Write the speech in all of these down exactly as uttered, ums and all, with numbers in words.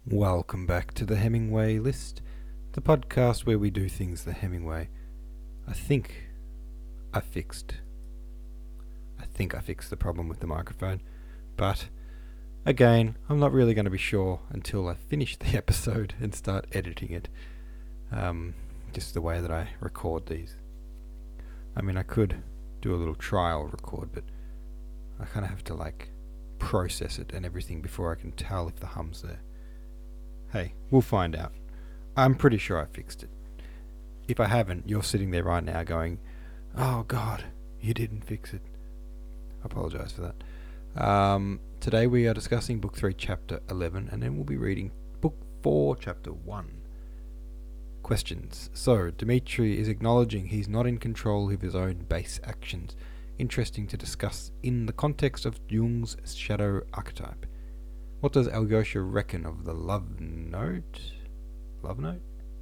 Welcome back to the Hemingway List, the podcast where we do things the Hemingway. I think I fixed. I think I fixed the problem with the microphone, but again, I'm not really going to be sure until I finish the episode and start editing it. Um, just the way that I record these. I mean, I could do a little trial record, but I kind of have to like process it and everything before I can tell if the hum's there. Hey, we'll find out. I'm pretty sure I fixed it. If I haven't, you're sitting there right now going, oh God, you didn't fix it. I apologise for that. Um, today we are discussing Book three, Chapter eleven, and then we'll be reading Book four, Chapter one. Questions. So, Dmitri is acknowledging he's not in control of his own base actions. Interesting to discuss in the context of Jung's shadow archetype. What does Alyosha reckon of the love note? Love note?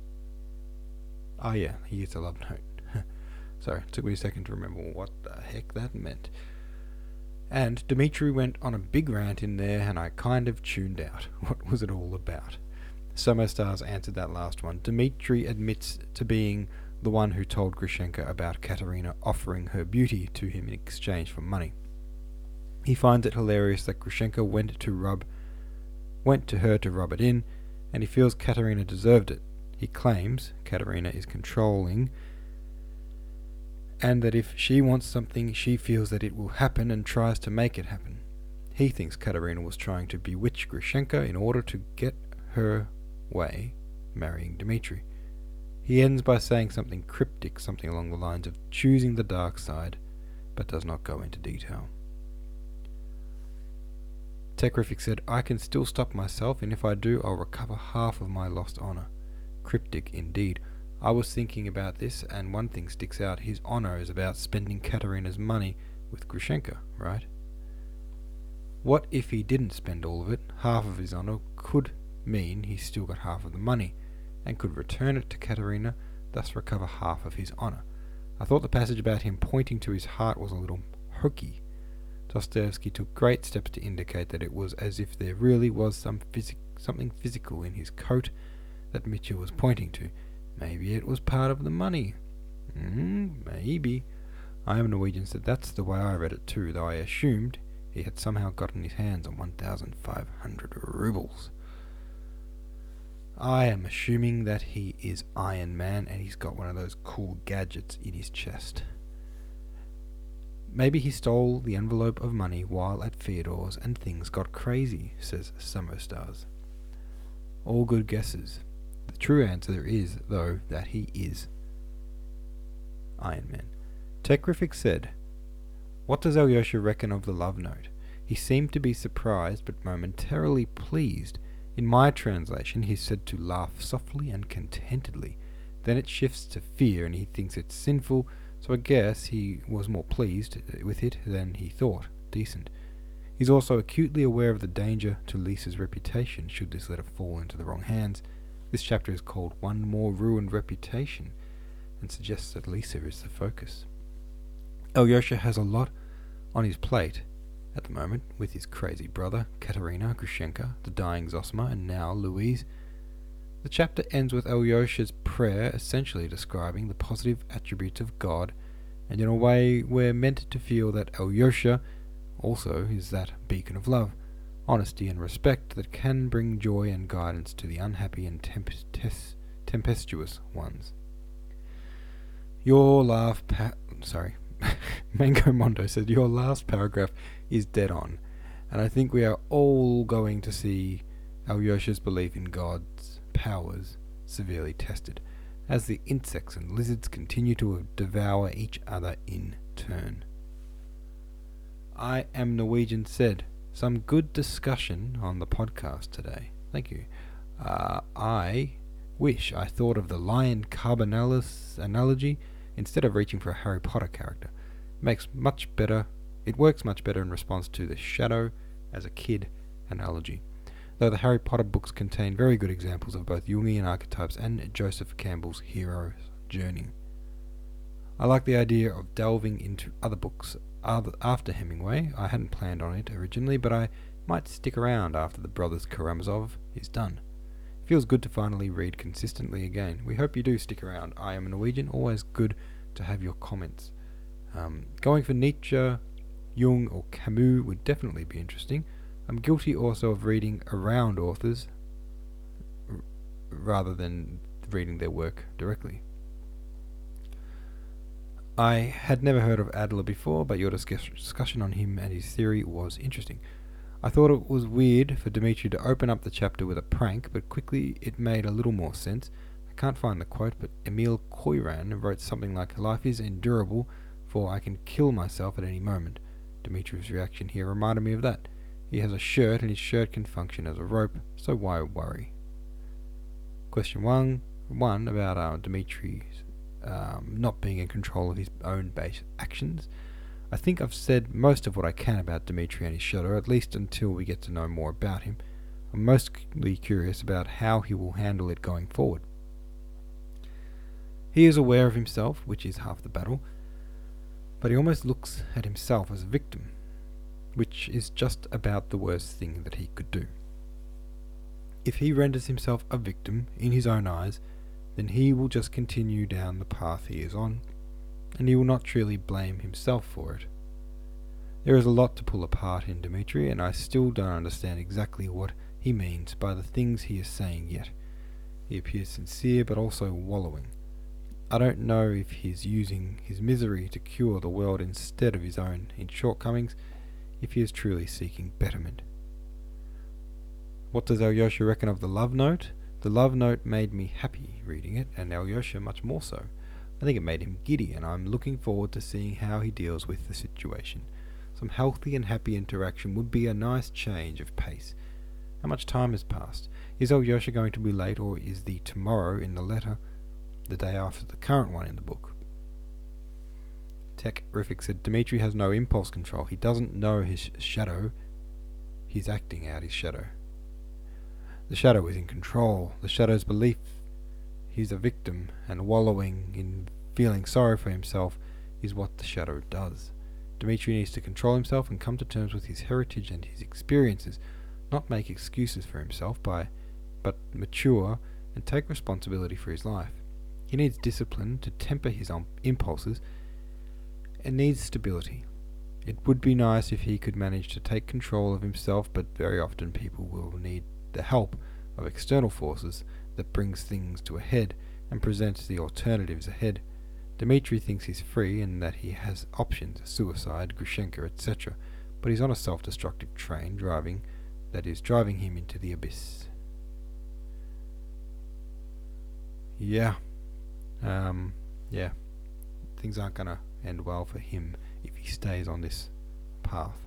Oh yeah, he used a love note. Sorry, it took me a second to remember what the heck that meant. And Dmitri went on a big rant in there and I kind of tuned out. What was it all about? Somostars answered that last one. Dmitri admits to being the one who told Grushenka about Katerina offering her beauty to him in exchange for money. He finds it hilarious that Grushenka went to rub went to her to rub it in, and he feels Katerina deserved it. He claims Katerina is controlling, and that if she wants something, she feels that it will happen and tries to make it happen. He thinks Katerina was trying to bewitch Grushenka in order to get her way, marrying Dmitri. He ends by saying something cryptic, something along the lines of choosing the dark side, but does not go into detail. Tekrific said, I can still stop myself, and if I do, I'll recover half of my lost honour. Cryptic indeed. I was thinking about this, and one thing sticks out. His honour is about spending Katerina's money with Grushenka, right? What if he didn't spend all of it? Half of his honour could mean he still got half of the money, and could return it to Katerina, thus recover half of his honour. I thought the passage about him pointing to his heart was a little hokey. Dostoevsky took great steps to indicate that it was as if there really was some phys- something physical in his coat that Mitchell was pointing to. Maybe it was part of the money. Mm, maybe. I am Norwegian said that's the way I read it too, though I assumed he had somehow gotten his hands on one thousand five hundred rubles. I am assuming that he is Iron Man and he's got one of those cool gadgets in his chest. Maybe he stole the envelope of money while at Fyodor's and things got crazy, says Samostars. All good guesses. The true answer is, though, that he is Iron Man. Tekrific said, what does Alyosha reckon of the love note? He seemed to be surprised but momentarily pleased. In my translation, he's said to laugh softly and contentedly. Then it shifts to fear and he thinks it's sinful, so I guess he was more pleased with it than he thought. Decent. He's also acutely aware of the danger to Lisa's reputation should this letter fall into the wrong hands. This chapter is called One More Ruined Reputation and suggests that Lisa is the focus. Alyosha has a lot on his plate at the moment with his crazy brother, Katerina, Grushenka, the dying Zosima, and now Louise. The chapter ends with Alyosha's prayer essentially describing the positive attributes of God, and in a way we're meant to feel that Alyosha also is that beacon of love, honesty and respect that can bring joy and guidance to the unhappy and tempest- tempestuous ones. Your last pa- sorry, Mango Mondo said your last paragraph is dead on, and I think we are all going to see Alyosha's belief in God's powers severely tested, as the insects and lizards continue to devour each other in turn. I am Norwegian said, some good discussion on the podcast today. Thank you. Uh, I wish I thought of the lion Carbonalis analogy instead of reaching for a Harry Potter character. It makes much better. It works much better in response to the shadow as a kid analogy. Though the Harry Potter books contain very good examples of both Jungian archetypes and Joseph Campbell's hero's journey. I like the idea of delving into other books after Hemingway. I hadn't planned on it originally, but I might stick around after The Brothers Karamazov is done. Feels good to finally read consistently again. We hope you do stick around. I am a Norwegian, always good to have your comments. Um, going for Nietzsche, Jung or Camus would definitely be interesting. I'm guilty also of reading around authors r- rather than reading their work directly. I had never heard of Adler before, but your discuss- discussion on him and his theory was interesting. I thought it was weird for Dmitri to open up the chapter with a prank, but quickly it made a little more sense. I can't find the quote, but Emil Koiran wrote something like, "Life is endurable, for I can kill myself at any moment." Dmitri's reaction here reminded me of that. He has a shirt, and his shirt can function as a rope, so why worry? Question one, one about uh, Dmitri's um, not being in control of his own base actions. I think I've said most of what I can about Dmitri and his shadow, at least until we get to know more about him. I'm mostly curious about how he will handle it going forward. He is aware of himself, which is half the battle, but he almost looks at himself as a victim, which is just about the worst thing that he could do. If he renders himself a victim in his own eyes, then he will just continue down the path he is on, and he will not truly blame himself for it. There is a lot to pull apart in Dmitri, and I still don't understand exactly what he means by the things he is saying yet. He appears sincere, but also wallowing. I don't know if he's using his misery to cure the world instead of his own shortcomings, if he is truly seeking betterment. What does Alyosha reckon of the love note? The love note made me happy reading it, and Alyosha much more so. I think it made him giddy, and I'm looking forward to seeing how he deals with the situation. Some healthy and happy interaction would be a nice change of pace. How much time has passed? Is Alyosha going to be late, or is the tomorrow in the letter the day after the current one in the book? Tech Riffic said, Dmitri has no impulse control. He doesn't know his shadow. He's acting out his shadow. The shadow is in control. The shadow's belief he's a victim and wallowing in feeling sorry for himself is what the shadow does. Dmitri needs to control himself and come to terms with his heritage and his experiences, not make excuses for himself, by, but mature and take responsibility for his life. He needs discipline to temper his um, impulses and needs stability. It would be nice if he could manage to take control of himself, but very often people will need the help of external forces that brings things to a head and presents the alternatives ahead. Dmitri thinks he's free and that he has options, suicide, Grushenka, et cetera, but he's on a self-destructive train driving that is driving him into the abyss. Yeah. Um, yeah. Things aren't going to end well for him if he stays on this path.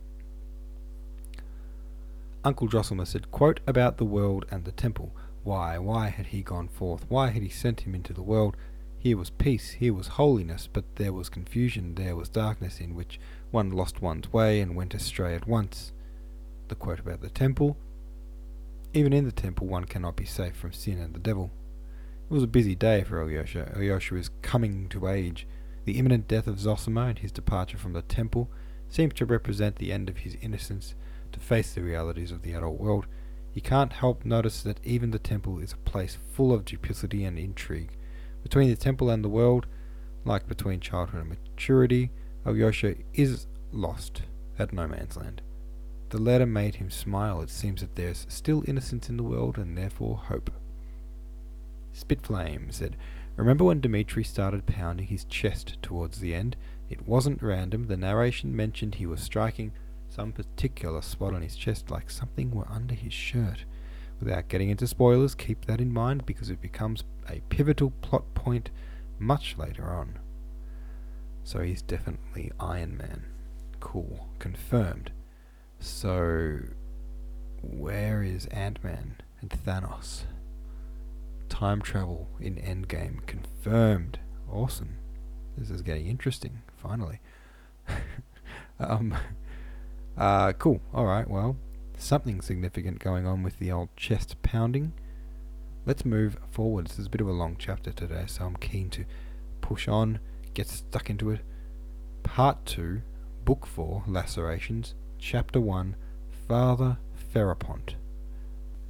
Uncle Drosselmer said, quote, about the world and the temple. Why, why had he gone forth? Why had he sent him into the world? Here was peace, here was holiness, but there was confusion, there was darkness in which one lost one's way and went astray at once. The quote about the temple. Even in the temple one cannot be safe from sin and the devil. It was a busy day for Alyosha. Alyosha is coming to age. The imminent death of Zosima and his departure from the temple seems to represent the end of his innocence to face the realities of the adult world. He can't help notice that even the temple is a place full of duplicity and intrigue. Between the temple and the world, like between childhood and maturity, Alyosha is lost at no man's land. The letter made him smile. It seems that there's still innocence in the world and therefore hope. Spitflame said, remember when Dmitri started pounding his chest towards the end? It wasn't random. The narration mentioned he was striking some particular spot on his chest like something were under his shirt. Without getting into spoilers, keep that in mind because it becomes a pivotal plot point much later on. So he's definitely Iron Man. Cool. Confirmed. So where is Ant-Man and Thanos? Time travel in Endgame confirmed. Awesome. This is getting interesting, finally. um, uh, cool. Alright, well, something significant going on with the old chest pounding. Let's move forward. This is a bit of a long chapter today, so I'm keen to push on, get stuck into it. Part two, Book four, Lacerations, Chapter one, Father Ferapont.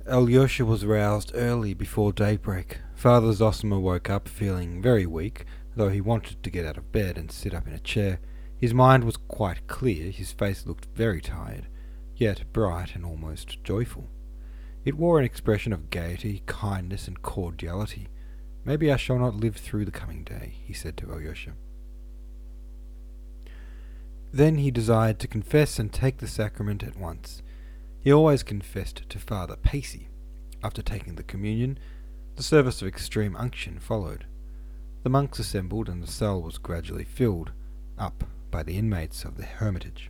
Alyosha was roused early before daybreak. Father Zosima woke up feeling very weak, though he wanted to get out of bed and sit up in a chair. His mind was quite clear, his face looked very tired, yet bright and almost joyful. It wore an expression of gaiety, kindness, and cordiality. "Maybe I shall not live through the coming day," he said to Alyosha. Then he desired to confess and take the sacrament at once. He always confessed to Father Pacey. After taking the communion, the service of extreme unction followed. The monks assembled, and the cell was gradually filled up by the inmates of the hermitage.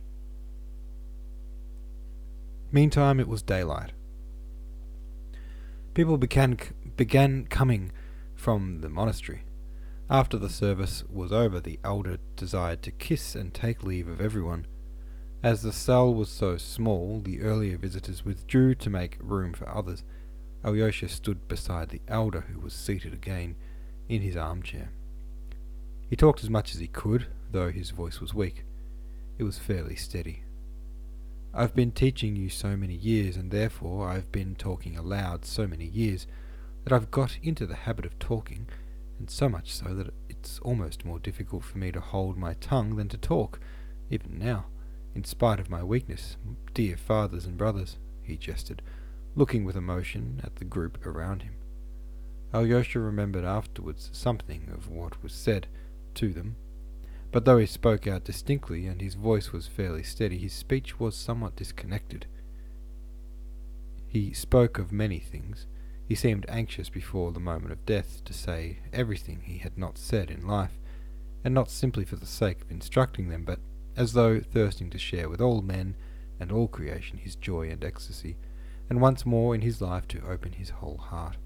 Meantime it was daylight. People began, began coming from the monastery. After the service was over, the elder desired to kiss and take leave of everyone. As the cell was so small, the earlier visitors withdrew to make room for others. Alyosha stood beside the elder, who was seated again in his armchair. He talked as much as he could, though his voice was weak. It was fairly steady. "I've been teaching you so many years, and therefore I've been talking aloud so many years, that I've got into the habit of talking, and so much so that it's almost more difficult for me to hold my tongue than to talk, even now, in spite of my weakness. Dear fathers and brothers," he gestured, looking with emotion at the group around him. Alyosha remembered afterwards something of what was said to them, but though he spoke out distinctly and his voice was fairly steady, his speech was somewhat disconnected. He spoke of many things. He seemed anxious before the moment of death to say everything he had not said in life, and not simply for the sake of instructing them, but as though thirsting to share with all men and all creation his joy and ecstasy, and once more in his life to open his whole heart.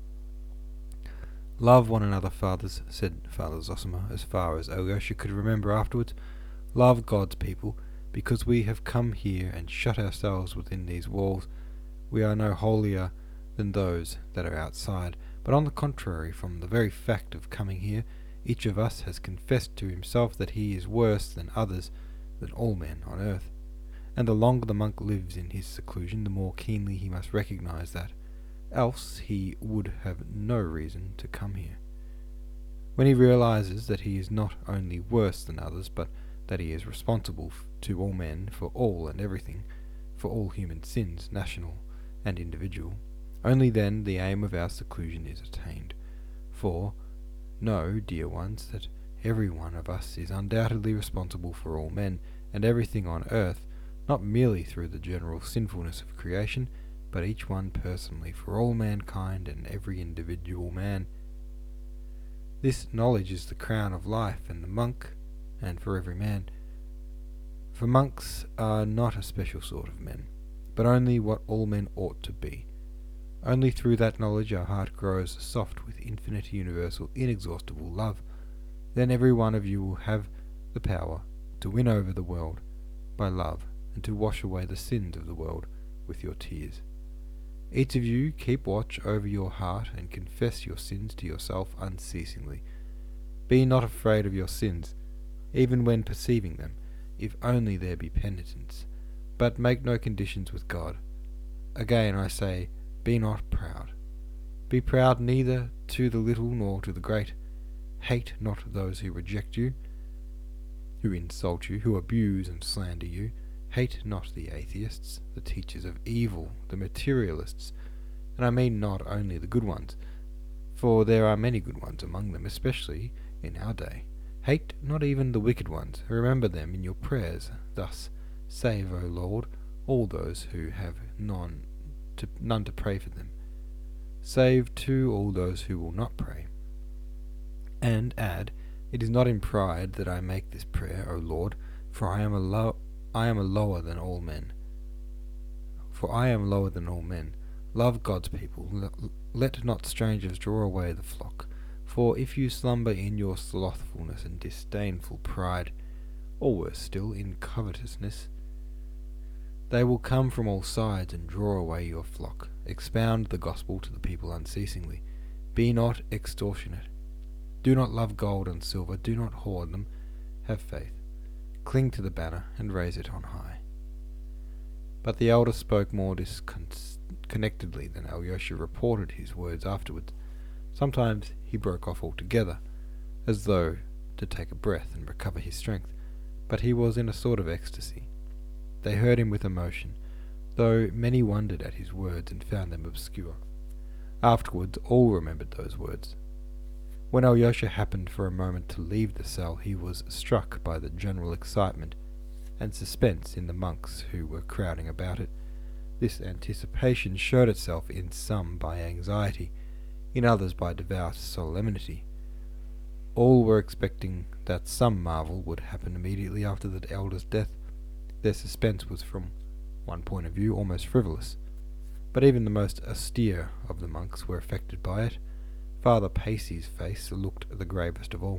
"Love one another, fathers," said Father Zosima, as far as Alyosha could remember afterwards. "Love God's people, because we have come here and shut ourselves within these walls. We are no holier than those that are outside, but on the contrary, from the very fact of coming here, each of us has confessed to himself that he is worse than others, than all men on earth. And the longer the monk lives in his seclusion, the more keenly he must recognize that, else he would have no reason to come here. When he realizes that he is not only worse than others, but that he is responsible to all men for all and everything, for all human sins, national and individual, only then the aim of our seclusion is attained. For, know, dear ones, that every one of us is undoubtedly responsible for all men and everything on earth, not merely through the general sinfulness of creation, but each one personally for all mankind and every individual man. This knowledge is the crown of life, and the monk, and for every man. For monks are not a special sort of men, but only what all men ought to be. Only through that knowledge our heart grows soft with infinite, universal, inexhaustible love. Then every one of you will have the power to win over the world by love, and to wash away the sins of the world with your tears. Each of you keep watch over your heart and confess your sins to yourself unceasingly. Be not afraid of your sins, even when perceiving them, if only there be penitence, but make no conditions with God. Again I say, be not proud. Be proud neither to the little nor to the great. Hate not those who reject you, who insult you, who abuse and slander you. Hate not the atheists, the teachers of evil, the materialists, and I mean not only the good ones, for there are many good ones among them, especially in our day. Hate not even the wicked ones. Remember them in your prayers. Thus, save, O Lord, all those who have none to, none to pray for them. Save, too, all those who will not pray. And add, it is not in pride that I make this prayer, O Lord, for I am a low, I am a lower than all men. For I am lower than all men. Love God's people. Let not strangers draw away the flock. For if you slumber in your slothfulness and disdainful pride, or worse still, in covetousness, they will come from all sides and draw away your flock. Expound the gospel to the people unceasingly. Be not extortionate. Do not love gold and silver. Do not hoard them. Have faith. Cling to the banner and raise it on high. But the elder spoke more discon- connectedly than Alyosha reported his words afterwards. Sometimes he broke off altogether, as though to take a breath and recover his strength, but he was in a sort of ecstasy. They heard him with emotion, though many wondered at his words and found them obscure. Afterwards all remembered those words. When Alyosha happened for a moment to leave the cell, he was struck by the general excitement and suspense in the monks who were crowding about it. This anticipation showed itself in some by anxiety, in others by devout solemnity. All were expecting that some marvel would happen immediately after the elder's death. Their suspense was, from one point of view, almost frivolous, but even the most austere of the monks were affected by it. Father Pacey's face looked the gravest of all.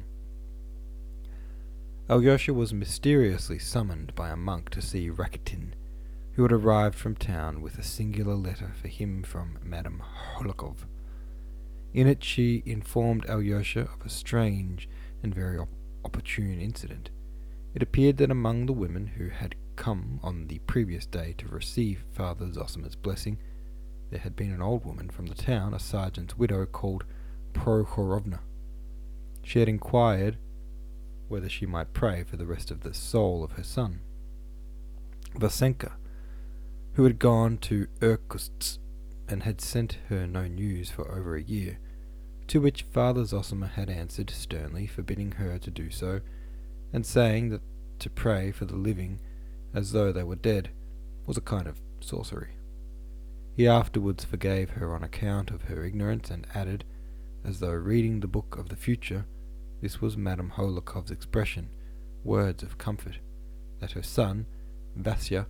Alyosha was mysteriously summoned by a monk to see Rakitin, who had arrived from town with a singular letter for him from Madame Holikov. In it she informed Alyosha of a strange and very op- opportune incident. It appeared that among the women who had come on the previous day to receive Father Zosima's blessing, there had been an old woman from the town, a sergeant's widow called Prokhorovna. She had inquired whether she might pray for the rest of the soul of her son, Vasenka, who had gone to Irkutsk and had sent her no news for over a year, to which Father Zosima had answered sternly, forbidding her to do so, and saying that to pray for the living as though they were dead was a kind of sorcery. He afterwards forgave her on account of her ignorance, and added, as though reading the book of the future, this was Madame Holikov's expression, words of comfort, that her son, Vasya,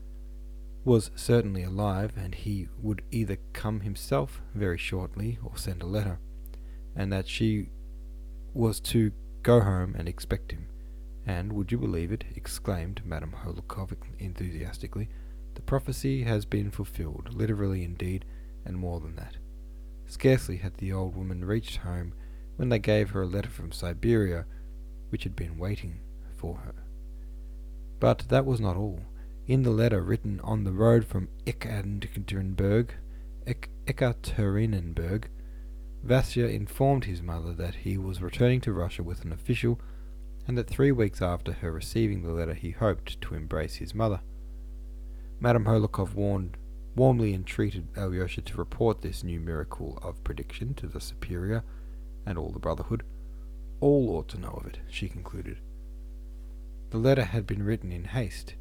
was certainly alive, and he would either come himself very shortly or send a letter, and that she was to go home and expect him. And, would you believe it, exclaimed Madame Holikov enthusiastically, the prophecy has been fulfilled, literally indeed, and more than that. Scarcely had the old woman reached home when they gave her a letter from Siberia, which had been waiting for her. But that was not all. In the letter written on the road from Ekaterinburg, Ek- Ekaterinburg, Vasya informed his mother that he was returning to Russia with an official, and that three weeks after her receiving the letter he hoped to embrace his mother. Madame Holikov warned, warmly entreated Alyosha to report this new miracle of prediction to the Superior and all the Brotherhood. All ought to know of it, she concluded. The letter had been written in haste.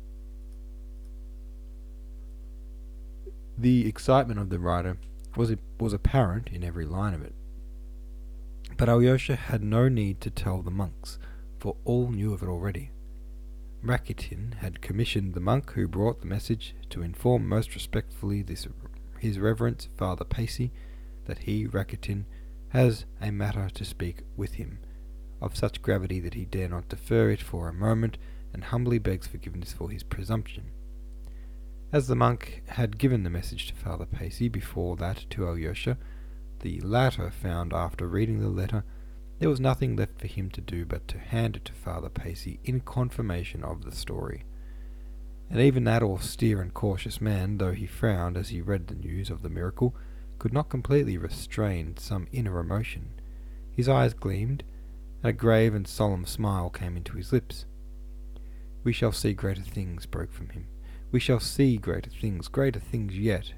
The excitement of the writer was was apparent in every line of it. But Alyosha had no need to tell the monks, for all knew of it already. Rakitin had commissioned the monk who brought the message to inform most respectfully this his reverence Father Pacey that he, Rakitin, has a matter to speak with him, of such gravity that he dare not defer it for a moment, and humbly begs forgiveness for his presumption. As the monk had given the message to Father Pacey before that to Alyosha, the latter found after reading the letter there was nothing left for him to do but to hand it to Father Pacey in confirmation of the story. And even that austere and cautious man, though he frowned as he read the news of the miracle, could not completely restrain some inner emotion. His eyes gleamed, and a grave and solemn smile came into his lips. "We shall see greater things," broke from him. "We shall see greater things, greater things yet."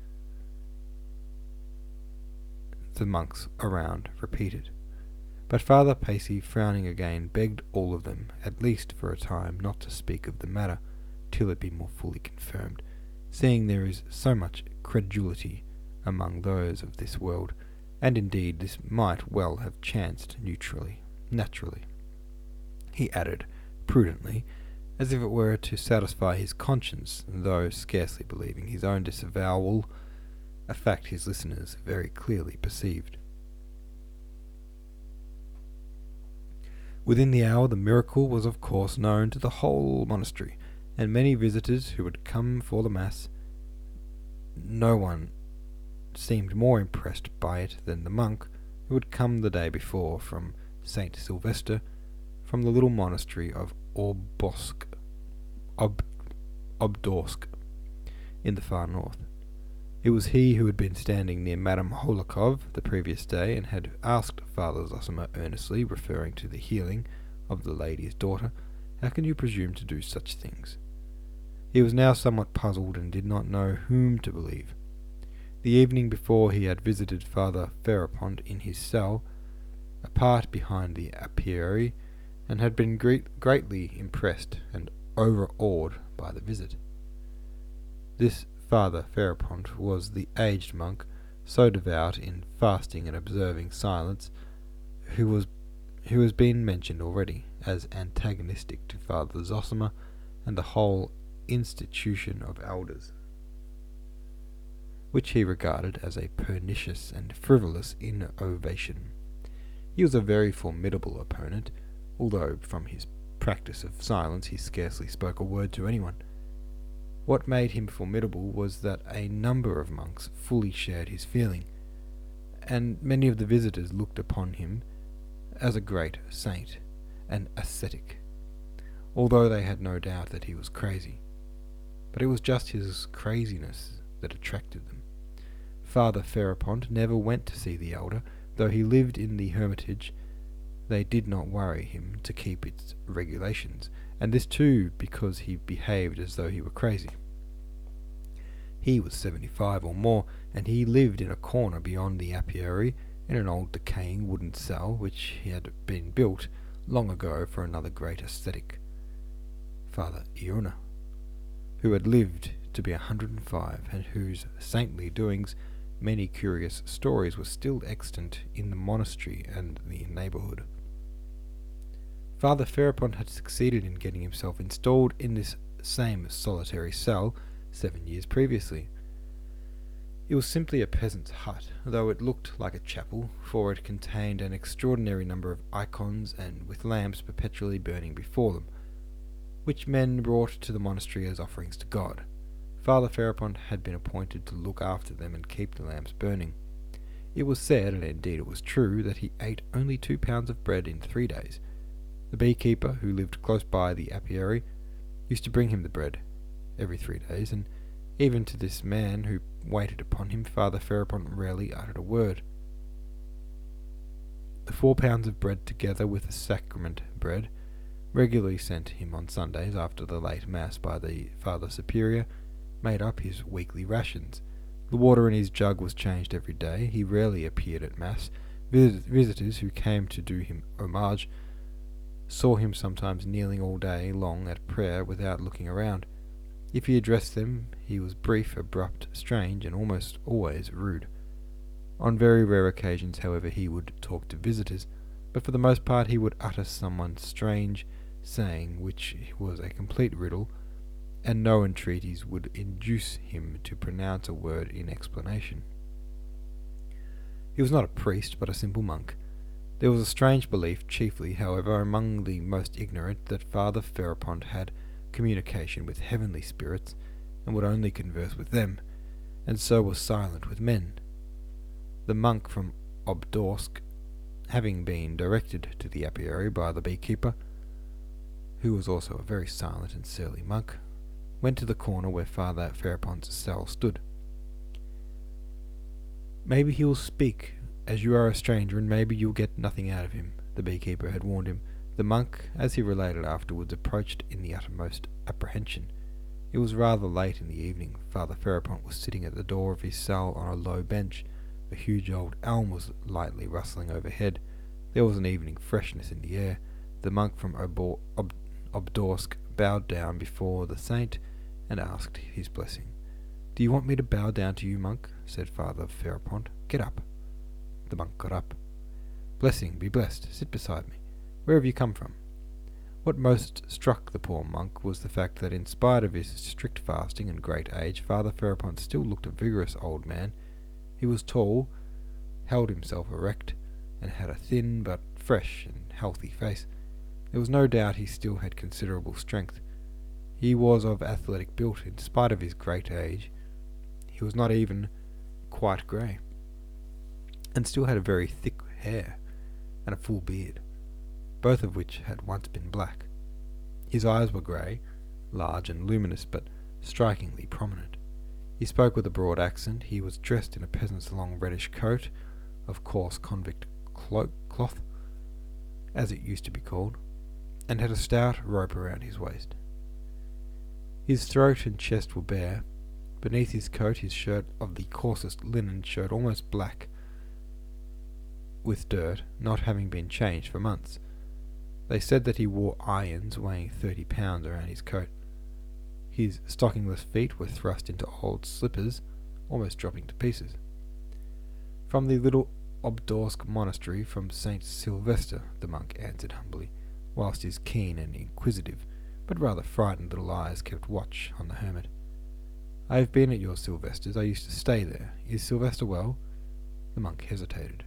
The monks around repeated. But Father Pacey, frowning again, begged all of them, at least for a time, not to speak of the matter till it be more fully confirmed, seeing there is so much credulity among those of this world, and indeed this might well have chanced neutrally, naturally. He added, prudently, as if it were to satisfy his conscience, though scarcely believing his own disavowal, a fact his listeners very clearly perceived. Within the hour the miracle was of course known to the whole monastery, and many visitors who had come for the Mass. No one seemed more impressed by it than the monk who had come the day before from Saint Sylvester, from the little monastery of Obdorsk, Ob, Obdorsk in the far north. It was he who had been standing near Madame Holikov the previous day and had asked Father Zossima earnestly, referring to the healing of the lady's daughter, "How can you presume to do such things?" He was now somewhat puzzled and did not know whom to believe. The evening before he had visited Father Ferapont in his cell, apart behind the apiary, and had been great, greatly impressed and overawed by the visit. This Father Ferapont was the aged monk, so devout in fasting and observing silence, who was who has been mentioned already as antagonistic to Father Zossima and the whole institution of elders, which he regarded as a pernicious and frivolous innovation. He was a very formidable opponent, although from his practice of silence he scarcely spoke a word to anyone. What made him formidable was that a number of monks fully shared his feeling, and many of the visitors looked upon him as a great saint, an ascetic, although they had no doubt that he was crazy. But it was just his craziness that attracted them. Father Ferapont never went to see the elder, though he lived in the hermitage. They did not worry him to keep its regulations, and this too because he behaved as though he were crazy. He was seventy-five or more, and he lived in a corner beyond the apiary, in an old decaying wooden cell which had been built long ago for another great ascetic, Father Iona, who had lived to be a hundred and five, and whose saintly doings many curious stories were still extant in the monastery and the neighbourhood. Father Ferapont had succeeded in getting himself installed in this same solitary cell seven years previously. It was simply a peasant's hut, though it looked like a chapel, for it contained an extraordinary number of icons and with lamps perpetually burning before them, which men brought to the monastery as offerings to God. Father Ferapont had been appointed to look after them and keep the lamps burning. It was said, and indeed it was true, that he ate only two pounds of bread in three days. The beekeeper, who lived close by the apiary, used to bring him the bread every three days, and even to this man who waited upon him, Father Ferapont rarely uttered a word. The four pounds of bread, together with the sacrament bread, regularly sent to him on Sundays after the late Mass by the Father Superior, made up his weekly rations. The water in his jug was changed every day. He rarely appeared at Mass. Vis- visitors who came to do him homage saw him sometimes kneeling all day long at prayer without looking around. If he addressed them, he was brief, abrupt, strange, and almost always rude. On very rare occasions, however, he would talk to visitors, but for the most part he would utter some strange saying which was a complete riddle, and no entreaties would induce him to pronounce a word in explanation. He was not a priest, but a simple monk. There was a strange belief, chiefly, however, among the most ignorant, that Father Ferapont had communication with heavenly spirits, and would only converse with them, and so was silent with men. The monk from Obdorsk, having been directed to the apiary by the beekeeper, who was also a very silent and surly monk, went to the corner where Father Ferapont's cell stood. "Maybe he will speak, as you are a stranger, and maybe you'll get nothing out of him," the beekeeper had warned him. The monk, as he related afterwards, approached in the uttermost apprehension. It was rather late in the evening. Father Ferapont was sitting at the door of his cell on a low bench. A huge old elm was lightly rustling overhead. There was an evening freshness in the air. The monk from Obor- Ob- Obdorsk bowed down before the saint and asked his blessing. "Do you want me to bow down to you, monk?" said Father Ferapont. "Get up." The monk got up. "Blessing, be blessed. Sit beside me. Where have you come from?" What most struck the poor monk was the fact that in spite of his strict fasting and great age, Father Ferapont still looked a vigorous old man. He was tall, held himself erect, and had a thin but fresh and healthy face. There was no doubt he still had considerable strength. He was of athletic build in spite of his great age. He was not even quite grey, and still had a very thick hair and a full beard, both of which had once been black. His eyes were grey, large and luminous, but strikingly prominent. He spoke with a broad accent. He was dressed in a peasant's long reddish coat of coarse convict clo- cloth, as it used to be called, and had a stout rope around his waist. His throat and chest were bare. Beneath his coat, his shirt of the coarsest linen showed almost black with dirt, not having been changed for months. They said that he wore irons weighing thirty pounds around his coat. His stockingless feet were thrust into old slippers, almost dropping to pieces. From the little Obdorsk monastery, from Saint Sylvester, the monk answered humbly, whilst his keen and inquisitive, but rather frightened little eyes kept watch on the hermit. I have been at your Sylvester's. I used to stay there. Is Sylvester well? The monk hesitated.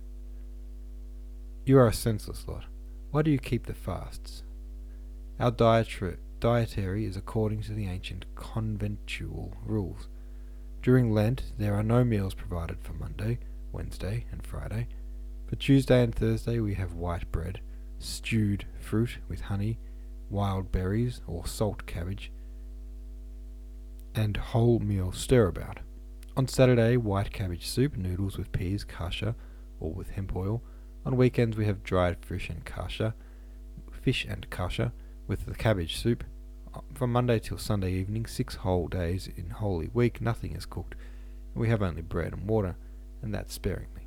You are a senseless lot. Why do you keep the fasts? Our dietary, dietary is according to the ancient conventual rules. During Lent, there are no meals provided for Monday, Wednesday, and Friday. For Tuesday and Thursday, we have white bread, stewed fruit with honey, wild berries or salt cabbage, and wholemeal stirabout. On Saturday, white cabbage soup, noodles with peas, kasha, or with hemp oil. On weekends, we have dried fish and kasha, fish and kasha, with the cabbage soup. From Monday till Sunday evening, six whole days in Holy Week, nothing is cooked, and we have only bread and water, and that sparingly.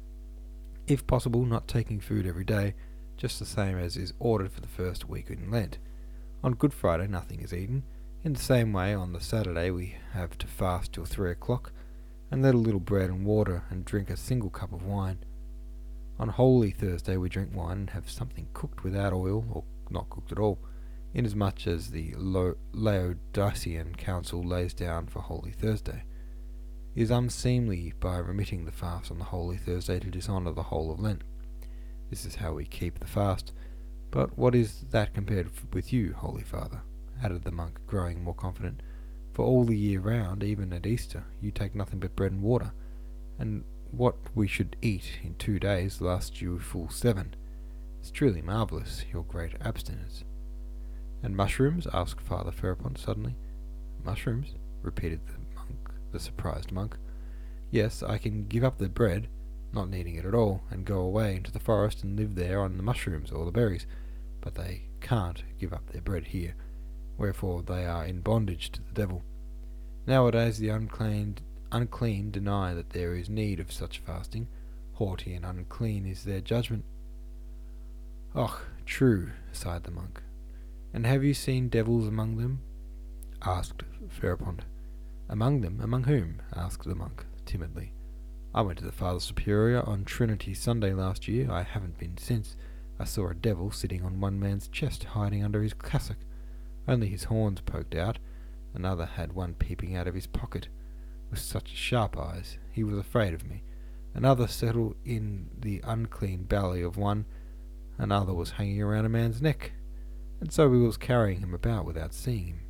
If possible, not taking food every day, just the same as is ordered for the first week in Lent. On Good Friday, nothing is eaten. In the same way, on the Saturday, we have to fast till three o'clock, and let a little bread and water, and drink a single cup of wine. On Holy Thursday, we drink wine and have something cooked without oil, or not cooked at all, inasmuch as the Lo- Laodicean Council lays down for Holy Thursday. It is unseemly by remitting the fast on the Holy Thursday to dishonour the whole of Lent. This is how we keep the fast. But what is that compared with you, Holy Father? Added the monk, growing more confident. For all the year round, even at Easter, you take nothing but bread and water, and what we should eat in two days lasts you full seven. It's truly marvellous, your great abstinence. And mushrooms? Asked Father Ferapont suddenly. Mushrooms? Repeated the monk, the surprised monk. Yes, I can give up the bread, not needing it at all, and go away into the forest and live there on the mushrooms or the berries, but they can't give up their bread here, wherefore they are in bondage to the devil. Nowadays the unclean, unclean deny that there is need of such fasting. Haughty and unclean is their judgment. Och, true, sighed the monk. And have you seen devils among them? Asked Ferapont. Among them? Among whom? Asked the monk, timidly. I went to the Father Superior on Trinity Sunday last year. I haven't been since. I saw a devil sitting on one man's chest, hiding under his cassock. Only his horns poked out. Another had one peeping out of his pocket, with such sharp eyes, he was afraid of me. Another settled in the unclean belly of one. Another was hanging around a man's neck, and so we was carrying him about without seeing him.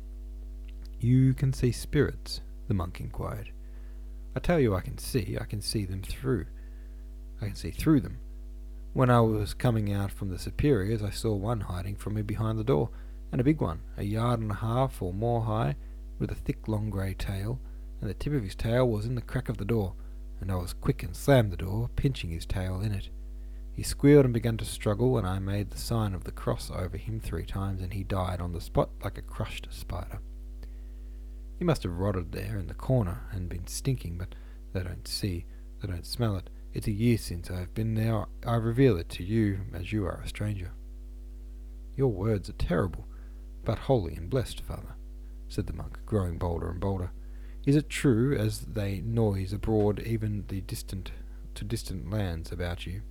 You can see spirits? The monk inquired. I tell you I can see. I can see them through. I can see through them. When I was coming out from the superiors, I saw one hiding from me behind the door, and a big one, a yard and a half or more high, with a thick long grey tail, and the tip of his tail was in the crack of the door, and I was quick and slammed the door, pinching his tail in it. He squealed and began to struggle, and I made the sign of the cross over him three times, and he died on the spot like a crushed spider. He must have rotted there in the corner and been stinking, but they don't see, they don't smell it. It's a year since I have been there. I reveal it to you, as you are a stranger. Your words are terrible, but holy and blessed, Father, said the monk, growing bolder and bolder. Is it true, as they noise abroad even the distant to distant lands about you,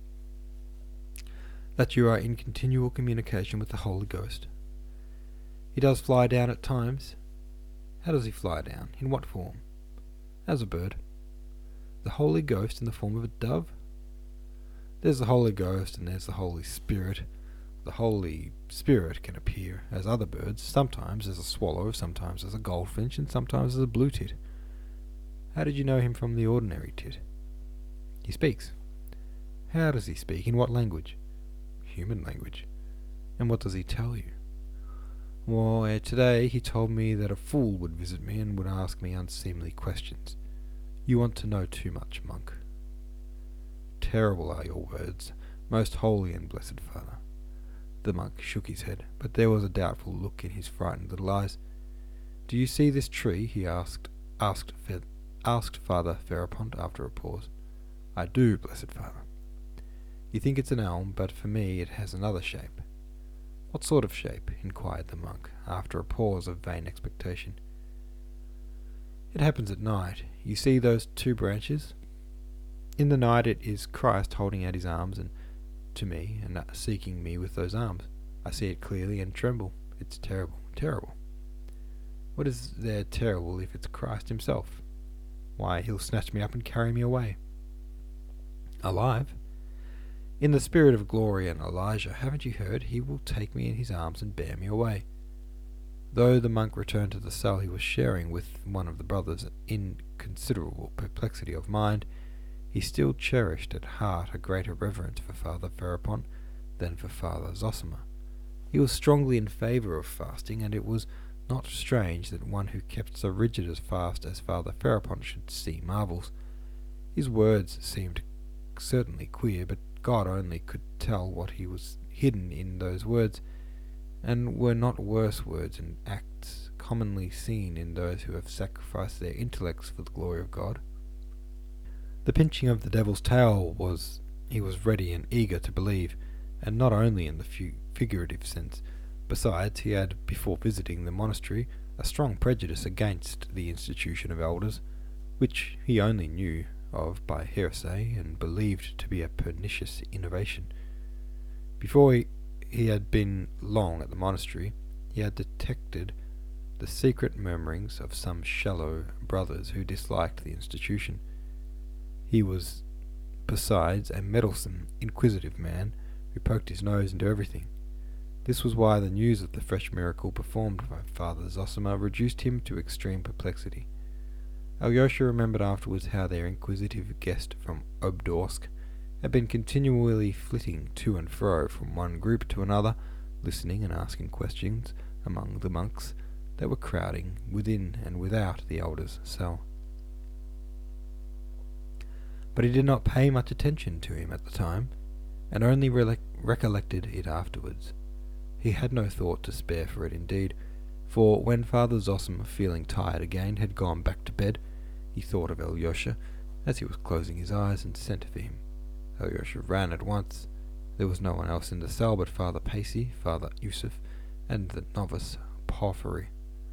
that you are in continual communication with the Holy Ghost? He does fly down at times. How does he fly down? In what form? As a bird. The Holy Ghost in the form of a dove? There's the Holy Ghost and there's the Holy Spirit. The Holy Spirit can appear as other birds, sometimes as a swallow, sometimes as a goldfinch, and sometimes as a blue tit. How did you know him from the ordinary tit? He speaks. How does he speak? In what language? Human language. And what does he tell you? Why, today he told me that a fool would visit me and would ask me unseemly questions. You want to know too much, monk. Terrible are your words, most holy and blessed Father. The monk shook his head, but there was a doubtful look in his frightened little eyes. Do you see this tree? He asked, asked, asked Father Pherapont after a pause. I do, blessed Father. You think it's an elm, but for me it has another shape. What sort of shape? Inquired the monk, after a pause of vain expectation. It happens at night. You see those two branches? In the night it is Christ holding out his arms and to me, and seeking me with those arms. I see it clearly and tremble. It's terrible, terrible. What is there terrible if it's Christ himself? Why, he'll snatch me up and carry me away. Alive? In the spirit of glory and Elijah, haven't you heard? He will take me in his arms and bear me away. Though the monk returned to the cell he was sharing with one of the brothers in considerable perplexity of mind, he still cherished at heart a greater reverence for Father Pherapont than for Father Zosima. He was strongly in favour of fasting, and it was not strange that one who kept so rigid a fast as Father Pherapont should see marvels. His words seemed certainly queer, but God only could tell what he was hidden in those words, and were not worse words and acts commonly seen in those who have sacrificed their intellects for the glory of God. The pinching of the devil's tail was, he was ready and eager to believe, and not only in the fu- figurative sense. Besides, he had, before visiting the monastery, a strong prejudice against the institution of elders, which he only knew of by hearsay, and believed to be a pernicious innovation. Before he, he had been long at the monastery, he had detected the secret murmurings of some shallow brothers who disliked the institution. He was, besides, a meddlesome, inquisitive man, who poked his nose into everything. This was why the news of the fresh miracle performed by Father Zosima reduced him to extreme perplexity. Alyosha remembered afterwards how their inquisitive guest from Obdorsk had been continually flitting to and fro from one group to another, listening and asking questions among the monks that were crowding within and without the elder's cell. But he did not pay much attention to him at the time, and only re- recollected it afterwards. He had no thought to spare for it indeed, for when Father Zosima, feeling tired again, had gone back to bed, he thought of Alyosha as he was closing his eyes and sent for him. Alyosha ran at once. There was no one else in the cell but Father Pacy, Father Yusuf, and the novice Porphyry.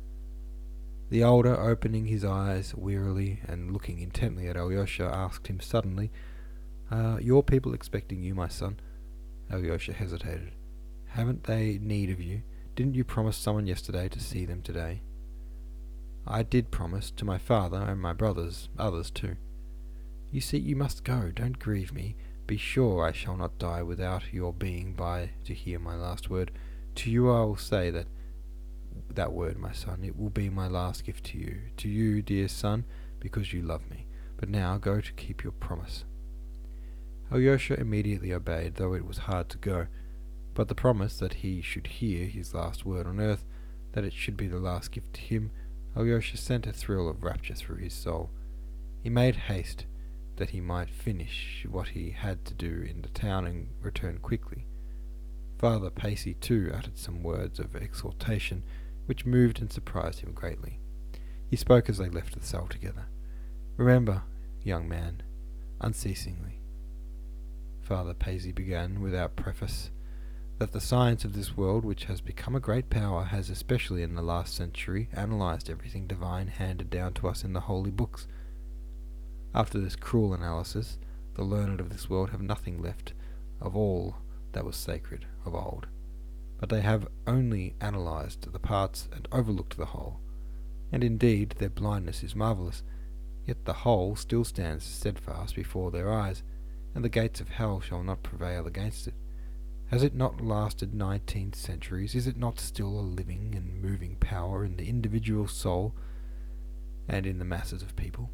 The elder, opening his eyes wearily and looking intently at Alyosha, asked him suddenly, Are your people expecting you, my son? Alyosha hesitated. Haven't they need of you? Didn't you promise someone yesterday to see them today? I did promise, to my father and my brothers, others too. You see, you must go, don't grieve me. Be sure I shall not die without your being by to hear my last word. To you I will say that that word, my son. It will be my last gift to you. To you, dear son, because you love me. But now go to keep your promise. Alyosha immediately obeyed, though it was hard to go. But the promise that he should hear his last word on earth, that it should be the last gift to him, Alyosha sent a thrill of rapture through his soul. He made haste that he might finish what he had to do in the town and return quickly. Father Pacy too uttered some words of exhortation, which moved and surprised him greatly. He spoke as they left the cell together. Remember, young man, unceasingly, Father Pacy began without preface, that the science of this world, which has become a great power, has, especially in the last century, analysed everything divine handed down to us in the holy books. After this cruel analysis, the learned of this world have nothing left of all that was sacred of old, but they have only analysed the parts and overlooked the whole. And indeed their blindness is marvellous, yet the whole still stands steadfast before their eyes, and the gates of hell shall not prevail against it. Has it not lasted nineteen centuries? Is it not still a living and moving power in the individual soul and in the masses of people?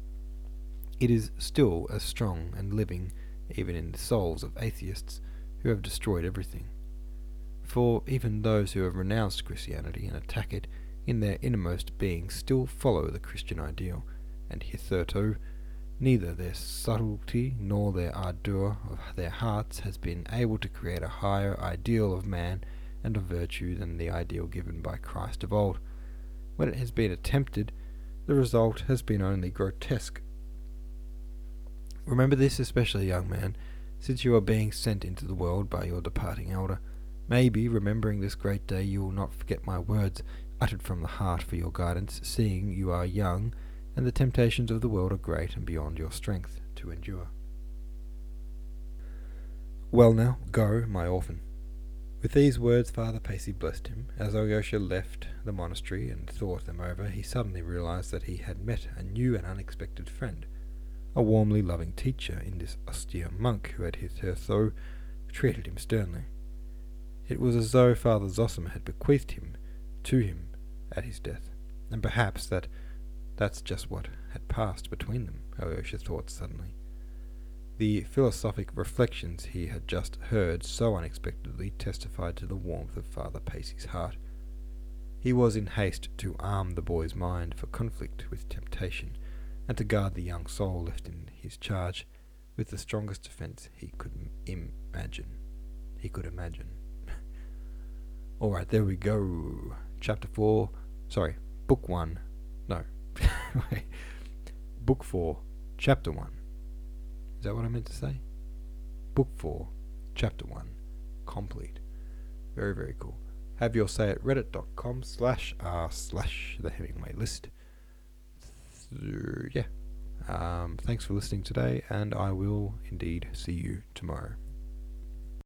It is still as strong and living even in the souls of atheists who have destroyed everything. for even those who have renounced Christianity and attack it in their innermost being still follow the Christian ideal, and hitherto neither their subtlety nor their ardour of their hearts has been able to create a higher ideal of man and of virtue than the ideal given by Christ of old. When it has been attempted, the result has been only grotesque. Remember this, especially, young man, since you are being sent into the world by your departing elder. Maybe, remembering this great day, you will not forget my words, uttered from the heart for your guidance, seeing you are young, and the temptations of the world are great and beyond your strength to endure. Well now, go, my orphan. With these words Father Pacy blessed him. As Alyosha left the monastery and thought them over, he suddenly realized that he had met a new and unexpected friend, a warmly loving teacher in this austere monk who had hitherto treated him sternly. It was as though Father Zossima had bequeathed him to him at his death, and perhaps that that's just what had passed between them, Alyosha thought suddenly. The philosophic reflections he had just heard so unexpectedly testified to the warmth of Father Pacy's heart. He was in haste to arm the boy's mind for conflict with temptation, and to guard the young soul left in his charge with the strongest defence he could imagine. He could imagine. All right, there we go. Chapter four. Sorry, book one. No. Wait. Book four, chapter one. Is that what I meant to say? Book four, chapter one, complete. Very, very cool. Have your say at reddit.com slash r slash the Hemingway list. So, yeah. Um, thanks for listening today, and I will indeed see you tomorrow.